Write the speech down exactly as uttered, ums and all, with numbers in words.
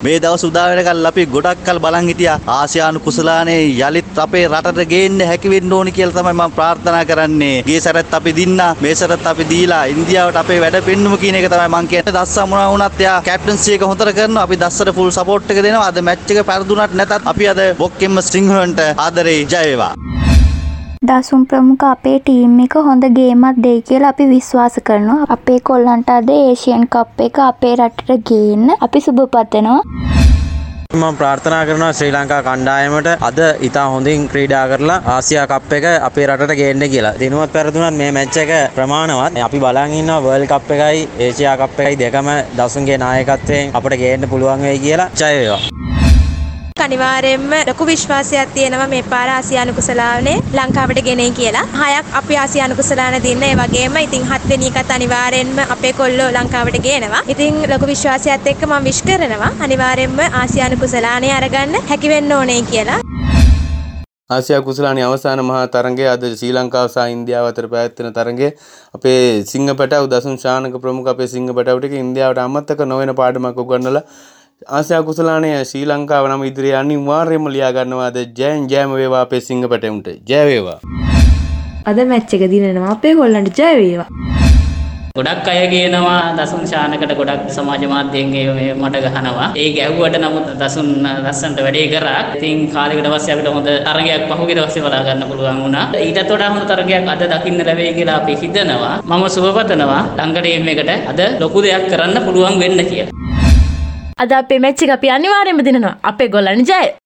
මේ දවස් උදා වෙනකල් අපි ගොඩක් කල් බලන් හිටියා ආසියානු කුසලානේ යලිත් අපේ රටට ගේන්න හැකි වෙන්න ඕනි කියලා තමයි මම ප්‍රාර්ථනා කරන්නේ. ගිය සැරත් අපි දින්නා, මේ සැරත් අපි දීලා ඉන්දියාවට අපේ වැඩ පෙන්නුම කියන එක තමයි මම කියන්නේ. දස්සා මොනවා වුණත් එයා කැප්ටන්සි එක හොඳට කරනවා. අපි දස්සට ෆුල් සපෝට් එක දෙනවා. අද මැච් එක පෙරදුනත් නැතත් අපි අද බොක්කෙම්ම සිංහලන්ට ආදරේ ජය වේවා. දසුන් ප්‍රමුඛ අපේ ටීම් එක හොඳ ගේමක් දෙයි කියලා අපි විශ්වාස කරනවා. අපේ කොල්ලන්ට අද ඒෂියන් කප් එක අපේ රටට ගේන්න අපි සුබ පතනවා. මම ප්‍රාර්ථනා කරනවා ශ්‍රී ලංකා කණ්ඩායමට අද ඉතා හොඳින් ක්‍රීඩා කරලා ආසියා කප් එක අපේ රටට ගේන්න කියලා. දිනුවත් පෙරදුනත් මේ මැච් එක ප්‍රමාණවත්. අපි බලන් ඉන්නවා වර්ල්ඩ් කප් එකයි ඒෂියා කප් එකයි දෙකම දසුන්ගේ නායකත්වයෙන් අපිට ගේන්න පුළුවන් වෙයි කියලා. ජය වේවා. අනිවාර්යයෙන්ම ලොකු විශ්වාසයක් තියෙනවා මේ පාර ආසියානු කුසලානේ ලංකාවට ගෙනේ කියලා. හයක් අපි ආසියානු කුසලාන දින්න. ඒ වගේම ඉතින් හත් වෙනි එකත් අනිවාර්යෙන්ම අපේ කොල්ලෝ ලංකාවට ගේනවා. ඉතින් ලොකු විශ්වාසයක් එක්ක මම විශ් කරනවා අනිවාර්යෙන්ම ආසියානු කුසලානේ අරගන්න හැකි වෙන්න ඕනේ කියලා. ආසියා කුසලානේ අවසාන මහා තරගය අද ශ්‍රී ලංකාව සහ ඉන්දියාව අතර පැවැත්වෙන තරගය අපේ සිංහපැටව දසුන් ශානක ප්‍රමුඛ අපේ සිංහපැටව ටික ඉන්දියාවට අමතක නොවන පාඩමක් උගන්වලා ආසියා කුසලානේ ශ්‍රී ලංකාව නම් ඉදිරියේ අනිවාර්යයෙන්ම ලියා ගන්නවාද ජයෙන් ජයම වේවා අපේ සිංහපැටවුන්ට ජය වේවා. අද මැච් එක දිනනවා අපේ කොල්ලන්ට ජය වේවා. ගොඩක් අය කියනවා දසුන් ශානකට ගොඩක් සමාජ මාධ්‍යයෙන් මේ මට ගහනවා. ඒ ගැහුවට නමුත් දසුන් ලස්සනට වැඩේ කරා. ඉතින් කාලෙකට පස්සේ අපිට හොඳ තරගයක් පහුගිය දවසේ බලා ගන්න පුළුවන් වුණා. ඊටත් වඩා හොඳ තරගයක් අද දකින්න ලැබෙයි කියලා අපි හිතනවා. මම සුබපතනවා ලංකඩ ටීම් එකට අද ලොකු දෙයක් කරන්න පුළුවන් වෙන්න කියලා. අද අපේ මැච් එක අපි අනිවාර්යයෙන්ම දිනනවා. අපේ ගොල්ලන් ජය.